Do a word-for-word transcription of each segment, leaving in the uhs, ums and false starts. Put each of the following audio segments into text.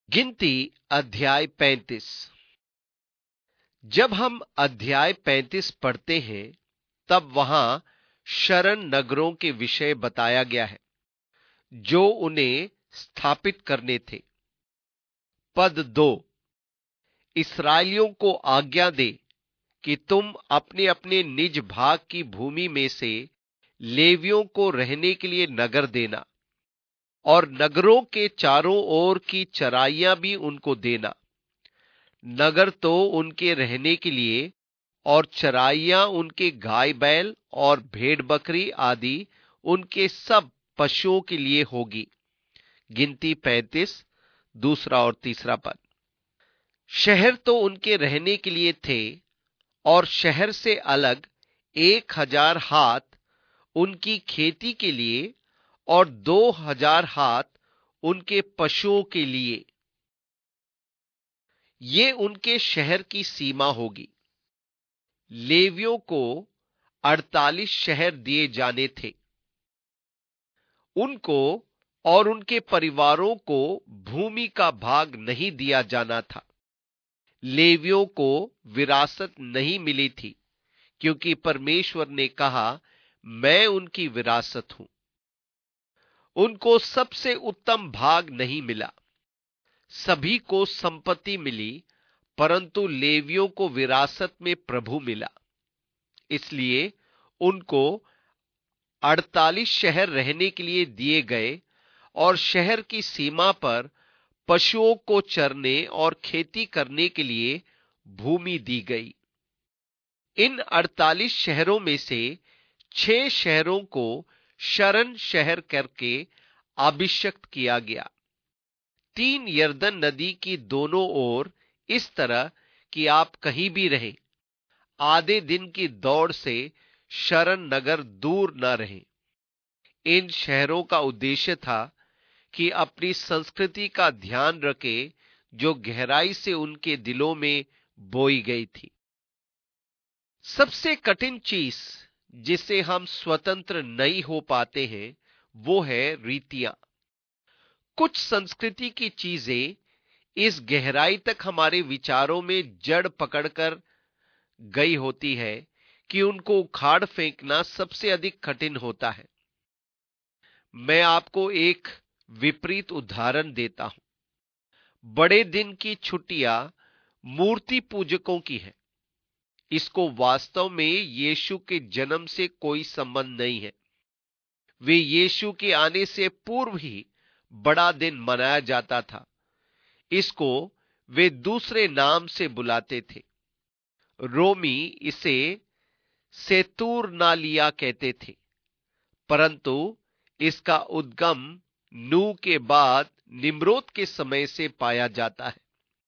गिनती अध्याय पैंतीस। जब हम अध्याय पैंतीस पढ़ते हैं तब वहां शरण नगरों के विषय बताया गया है जो उन्हें स्थापित करने थे। पद दो, इस्राएलियों को आज्ञा दे कि तुम अपने अपने निज भाग की भूमि में से लेवियों को रहने के लिए नगर देना और नगरों के चारों ओर की चराइयां भी उनको देना। नगर तो उनके रहने के लिए और चराइयां उनके गाय बैल और भेड़ बकरी आदि उनके सब पशुओं के लिए होगी। गिनती पैंतीस, दूसरा और तीसरा पद। शहर तो उनके रहने के लिए थे और शहर से अलग एक हजार हाथ उनकी खेती के लिए और दो हजार हाथ उनके पशुओं के लिए। ये उनके शहर की सीमा होगी। लेवियों को अड़तालीस शहर दिए जाने थे। उनको और उनके परिवारों को भूमि का भाग नहीं दिया जाना था। लेवियों को विरासत नहीं मिली थी क्योंकि परमेश्वर ने कहा, मैं उनकी विरासत हूं। उनको सबसे उत्तम भाग नहीं मिला। सभी को संपत्ति मिली, परंतु लेवियों को विरासत में प्रभु मिला। इसलिए उनको अड़तालीस शहर रहने के लिए दिए गए और शहर की सीमा पर पशुओं को चरने और खेती करने के लिए भूमि दी गई। इन अड़तालीस शहरों में से छह शहरों को शरण शहर करके अभिषिक्त किया गया। तीन यरदन नदी की दोनों ओर, इस तरह कि आप कहीं भी रहें, आधे दिन की दौड़ से शरण नगर दूर न रहे। इन शहरों का उद्देश्य था कि अपनी संस्कृति का ध्यान रखे जो गहराई से उनके दिलों में बोई गई थी। सबसे कठिन चीज जिससे हम स्वतंत्र नहीं हो पाते हैं वो है रीतियां। कुछ संस्कृति की चीजें इस गहराई तक हमारे विचारों में जड़ पकड़कर गई होती है कि उनको उखाड़ फेंकना सबसे अधिक कठिन होता है। मैं आपको एक विपरीत उदाहरण देता हूं। बड़े दिन की छुट्टियां मूर्ति पूजकों की है। इसको वास्तव में यीशु के जन्म से कोई संबंध नहीं है। वे यीशु के आने से पूर्व ही बड़ा दिन मनाया जाता था। इसको वे दूसरे नाम से बुलाते थे। रोमी इसे सेतुरनालिया कहते थे, परंतु इसका उद्गम नूह के बाद निम्रोद के समय से पाया जाता है।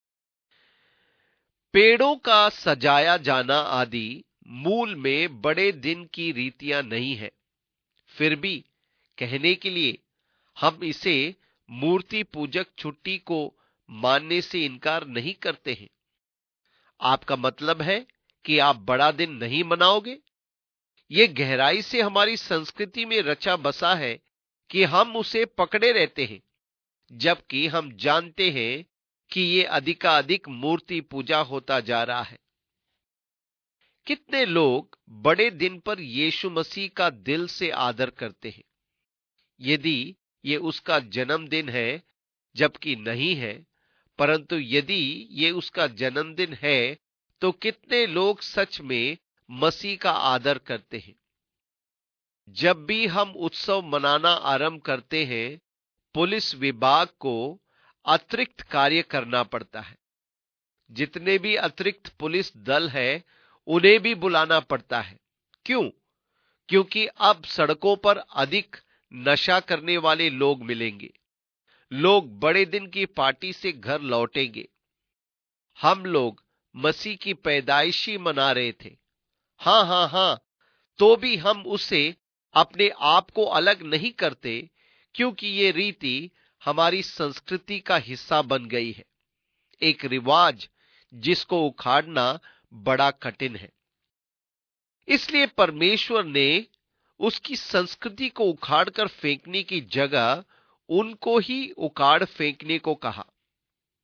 पेड़ों का सजाया जाना आदि मूल में बड़े दिन की रीतियां नहीं है। फिर भी कहने के लिए हम इसे मूर्ति पूजक छुट्टी को मानने से इनकार नहीं करते हैं। आपका मतलब है कि आप बड़ा दिन नहीं मनाओगे? यह गहराई से हमारी संस्कृति में रचा बसा है कि हम उसे पकड़े रहते हैं, जबकि हम जानते हैं कि यह अधिकाधिक मूर्ति पूजा होता जा रहा है। कितने लोग बड़े दिन पर यीशु मसीह का दिल से आदर करते हैं, यदि ये उसका जन्मदिन है, जबकि नहीं है। परंतु यदि ये उसका जन्मदिन है तो कितने लोग सच में मसीह का आदर करते हैं। जब भी हम उत्सव मनाना आरंभ करते हैं, पुलिस विभाग को अतिरिक्त कार्य करना पड़ता है। जितने भी अतिरिक्त पुलिस दल है उन्हें भी बुलाना पड़ता है। क्यों? क्योंकि अब सड़कों पर अधिक नशा करने वाले लोग मिलेंगे। लोग बड़े दिन की पार्टी से घर लौटेंगे। हम लोग मसीह की पैदाइशी मना रहे थे, हां हां हां, तो भी हम उससे अपने आप को अलग नहीं करते क्योंकि ये रीति हमारी संस्कृति का हिस्सा बन गई है। एक रिवाज जिसको उखाड़ना बड़ा कठिन है। इसलिए परमेश्वर ने उसकी संस्कृति को उखाड़कर फेंकने की जगह उनको ही उखाड़ फेंकने को कहा।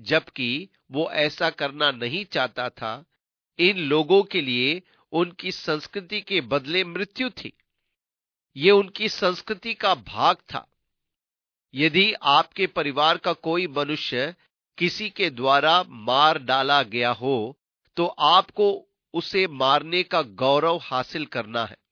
जबकि वो ऐसा करना नहीं चाहता था। इन लोगों के लिए उनकी संस्कृति के बदले मृत्यु थी। ये उनकी संस्कृति का भाग था। यदि आपके परिवार का कोई मनुष्य किसी के द्वारा मार डाला गया हो तो आपको उसे मारने का गौरव हासिल करना है।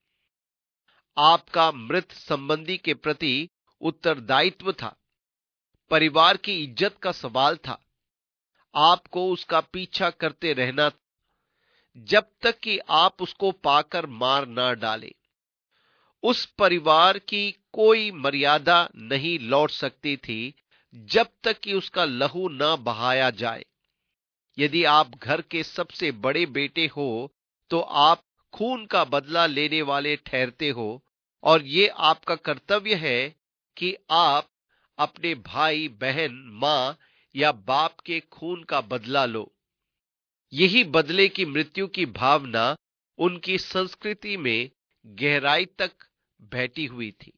आपका मृत संबंधी के प्रति उत्तरदायित्व था। परिवार की इज्जत का सवाल था। आपको उसका पीछा करते रहना जब तक कि आप उसको पाकर मार ना डालें। उस परिवार की कोई मर्यादा नहीं लौट सकती थी जब तक कि उसका लहू न बहाया जाए। यदि आप घर के सबसे बड़े बेटे हो तो आप खून का बदला लेने वाले ठहरते हो और ये आपका कर्तव्य है कि आप अपने भाई बहन मां या बाप के खून का बदला लो। यही बदले की मृत्यु की भावना उनकी संस्कृति में गहराई तक बैठी हुई थी।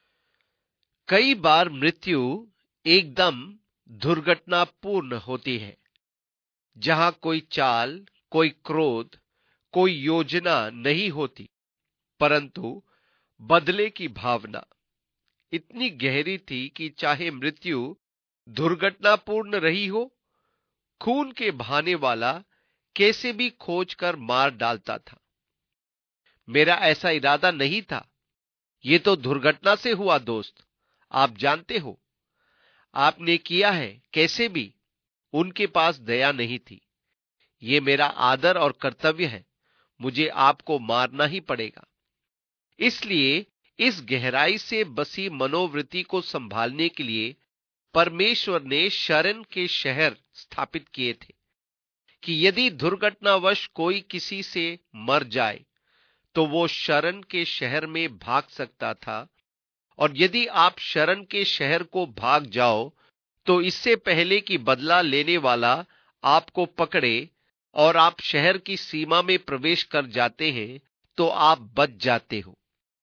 कई बार मृत्यु एकदम दुर्घटनापूर्ण होती है, जहां कोई चाल, कोई क्रोध, कोई योजना नहीं होती, परंतु बदले की भावना इतनी गहरी थी कि चाहे मृत्यु दुर्घटनापूर्ण रही हो, खून के बहाने वाला कैसे भी खोज कर मार डालता था। मेरा ऐसा इरादा नहीं था। ये तो दुर्घटना से हुआ दोस्त, आप जानते हो। आपने किया है कैसे भी। उनके पास दया नहीं थी। ये मेरा आदर और कर्तव्य है। मुझे आपको मारना ही पड़ेगा। इसलिए इस गहराई से बसी मनोवृत्ति को संभालने के लिए परमेश्वर ने शरण के शहर स्थापित किए थे कि यदि दुर्घटनावश कोई किसी से मर जाए तो वो शरण के शहर में भाग सकता था। और यदि आप शरण के शहर को भाग जाओ तो इससे पहले कि बदला लेने वाला आपको पकड़े और आप शहर की सीमा में प्रवेश कर जाते हैं तो आप बच जाते हो।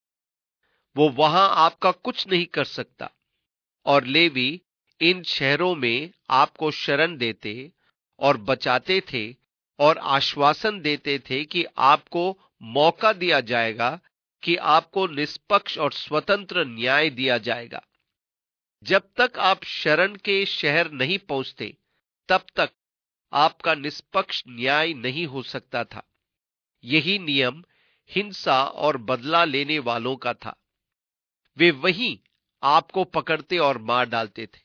वो वहां आपका कुछ नहीं कर सकता। और लेवी इन शहरों में आपको शरण देते और बचाते थे और आश्वासन देते थे कि आपको मौका दिया जाएगा, कि आपको निष्पक्ष और स्वतंत्र न्याय दिया जाएगा। जब तक आप शरण के शहर नहीं पहुंचते तब तक आपका निष्पक्ष न्याय नहीं हो सकता था। यही नियम हिंसा और बदला लेने वालों का था। वे वहीं आपको पकड़ते और मार डालते थे।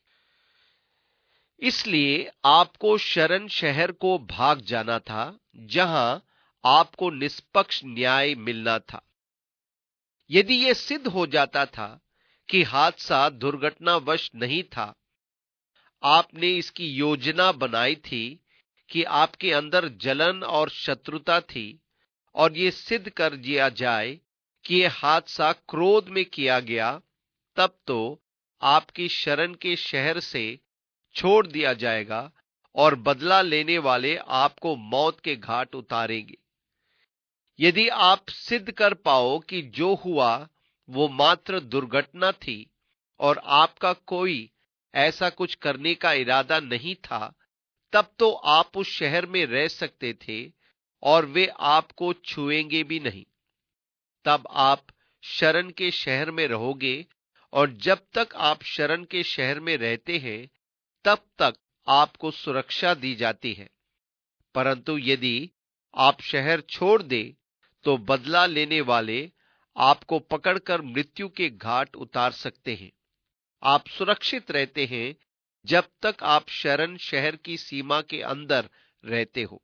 इसलिए आपको शरण शहर को भाग जाना था जहां आपको निष्पक्ष न्याय मिलना था। यदि यह सिद्ध हो जाता था कि हादसा दुर्घटनावश नहीं था, आपने इसकी योजना बनाई थी कि आपके अंदर जलन और शत्रुता थी, और यह सिद्ध कर दिया जाए कि यह हादसा क्रोध में किया गया, तब तो आपकी शरण के शहर से छोड़ दिया जाएगा और बदला लेने वाले आपको मौत के घाट उतारेंगे। यदि आप सिद्ध कर पाओ कि जो हुआ वो मात्र दुर्घटना थी और आपका कोई ऐसा कुछ करने का इरादा नहीं था, तब तो आप उस शहर में रह सकते थे और वे आपको छुएंगे भी नहीं। तब आप शरण के शहर में रहोगे, और जब तक आप शरण के शहर में रहते हैं तब तक आपको सुरक्षा दी जाती है। परंतु यदि आप शहर छोड़ दे तो बदला लेने वाले आपको पकड़कर मृत्यु के घाट उतार सकते हैं। आप सुरक्षित रहते हैं जब तक आप शरण शहर की सीमा के अंदर रहते हो।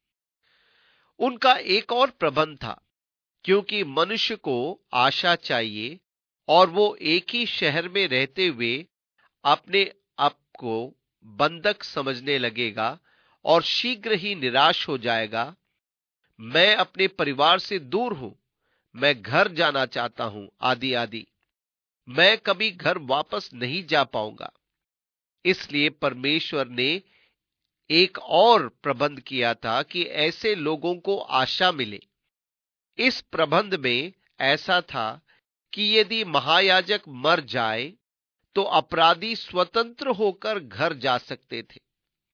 उनका एक और प्रबंध था, क्योंकि मनुष्य को आशा चाहिए और वो एक ही शहर में रहते हुए अपने आप को बंधक समझने लगेगा और शीघ्र ही निराश हो जाएगा। मैं अपने परिवार से दूर हूं, मैं घर जाना चाहता हूं, आदि आदि। मैं कभी घर वापस नहीं जा पाऊंगा। इसलिए परमेश्वर ने एक और प्रबंध किया था कि ऐसे लोगों को आशा मिले। इस प्रबंध में ऐसा था कि यदि महायाजक मर जाए तो अपराधी स्वतंत्र होकर घर जा सकते थे।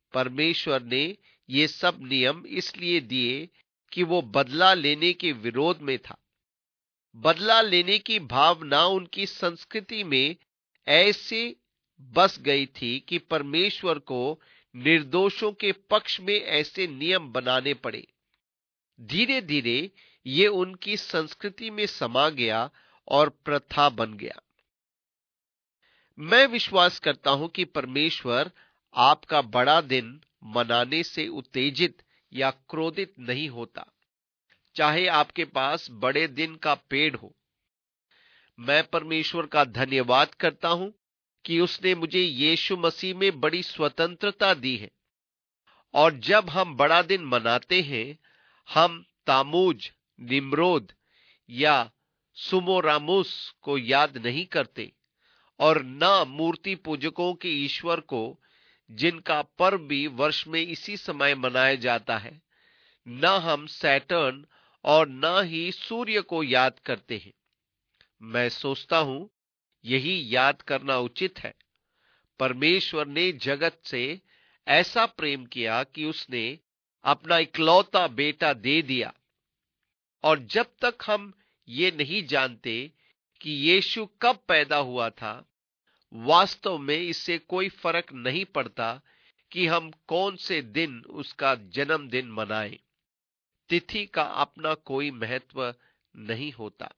परमेश्वर ने ये सब नियम इसलिए दिए कि वो बदला लेने के विरोध में था। बदला लेने की भावना उनकी संस्कृति में ऐसे बस गई थी कि परमेश्वर को निर्दोषों के पक्ष में ऐसे नियम बनाने पड़े। धीरे धीरे ये उनकी संस्कृति में समा गया और प्रथा बन गया। मैं विश्वास करता हूं कि परमेश्वर आपका बड़ा दिन मनाने से उत्तेजित या क्रोधित नहीं होता, चाहे आपके पास बड़े दिन का पेड़ हो। मैं परमेश्वर का धन्यवाद करता हूं कि उसने मुझे यीशु मसीह में बड़ी स्वतंत्रता दी है, और जब हम बड़ा दिन मनाते हैं, हम तामूज, निम्रोद या सुमोरामुस को याद नहीं करते, और न मूर्ति पूजकों के ईश्वर को, जिनका पर्व भी वर्ष में इसी समय मनाया जाता है। न हम सैटर्न और न ही सूर्य को याद करते हैं। मैं सोचता हूं यही याद करना उचित है। परमेश्वर ने जगत से ऐसा प्रेम किया कि उसने अपना इकलौता बेटा दे दिया, और जब तक हम ये नहीं जानते कि यीशु कब पैदा हुआ था, वास्तव में इससे कोई फर्क नहीं पड़ता कि हम कौन से दिन उसका जन्मदिन मनाएं। तिथि का अपना कोई महत्व नहीं होता।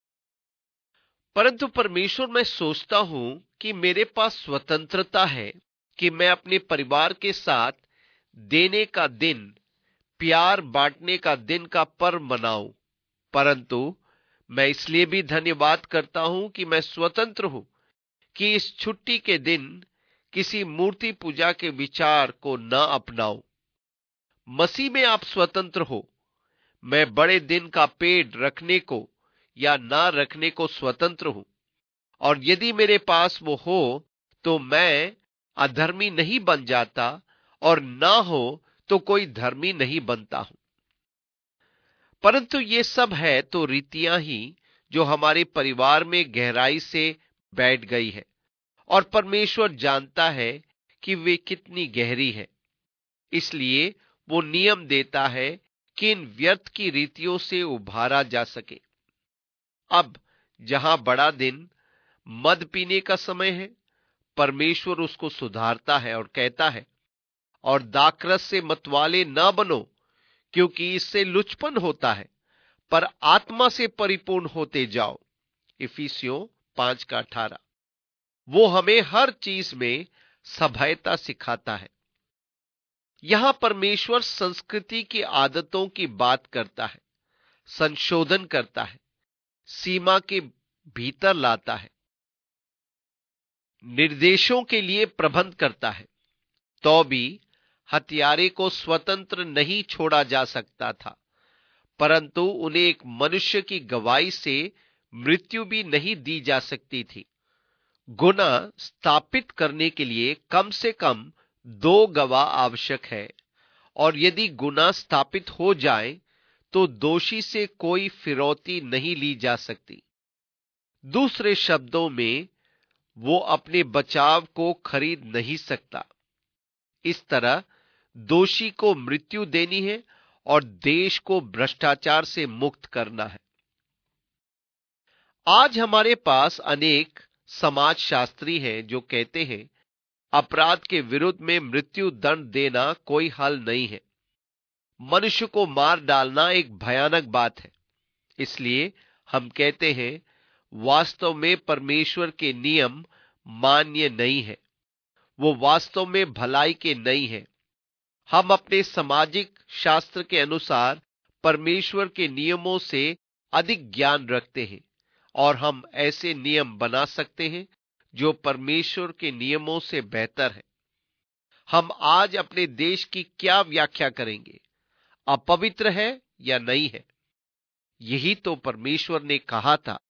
परंतु परमेश्वर, मैं सोचता हूं कि मेरे पास स्वतंत्रता है कि मैं अपने परिवार के साथ देने का दिन, प्यार बांटने का दिन का पर्व मनाऊं। परंतु मैं इसलिए भी धन्यवाद करता हूं कि मैं स्वतंत्र हूं कि इस छुट्टी के दिन किसी मूर्ति पूजा के विचार को न अपनाऊं। मसीह में आप स्वतंत्र हो। मैं बड़े दिन का पेड़ रखने को या ना रखने को स्वतंत्र हूं, और यदि मेरे पास वो हो तो मैं अधर्मी नहीं बन जाता, और ना हो तो कोई धर्मी नहीं बनता हूं। परंतु ये सब है तो रीतियां ही जो हमारे परिवार में गहराई से बैठ गई है, और परमेश्वर जानता है कि वे कितनी गहरी है। इसलिए वो नियम देता है कि इन व्यर्थ की रीतियों से उभारा जा सके। अब जहां बड़ा दिन मद पीने का समय है, परमेश्वर उसको सुधारता है और कहता है, और दाखरस से मतवाले ना बनो, क्योंकि इससे लुचपन होता है, पर आत्मा से परिपूर्ण होते जाओ। इफिसियों पांच का अठारह। वो हमें हर चीज में सभ्यता सिखाता है। यहां परमेश्वर संस्कृति की आदतों की बात करता है, संशोधन करता है, सीमा के भीतर लाता है, निर्देशों के लिए प्रबंध करता है। तो भी हत्यारे को स्वतंत्र नहीं छोड़ा जा सकता था, परंतु उन्हें एक मनुष्य की गवाही से मृत्यु भी नहीं दी जा सकती थी। गुनाह स्थापित करने के लिए कम से कम दो गवाह आवश्यक है, और यदि गुनाह स्थापित हो जाए तो दोषी से कोई फिरौती नहीं ली जा सकती। दूसरे शब्दों में, वो अपने बचाव को खरीद नहीं सकता। इस तरह दोषी को मृत्यु देनी है और देश को भ्रष्टाचार से मुक्त करना है। आज हमारे पास अनेक समाजशास्त्री हैं जो कहते हैं अपराध के विरुद्ध में मृत्यु दंड देना कोई हल नहीं है। मनुष्य को मार डालना एक भयानक बात है। इसलिए हम कहते हैं वास्तव में परमेश्वर के नियम मान्य नहीं है, वो वास्तव में भलाई के नहीं है। हम अपने सामाजिक शास्त्र के अनुसार परमेश्वर के नियमों से अधिक ज्ञान रखते हैं, और हम ऐसे नियम बना सकते हैं जो परमेश्वर के नियमों से बेहतर है। हम आज अपने देश की क्या व्याख्या करेंगे? अपवित्र है या नहीं है? यही तो परमेश्वर ने कहा था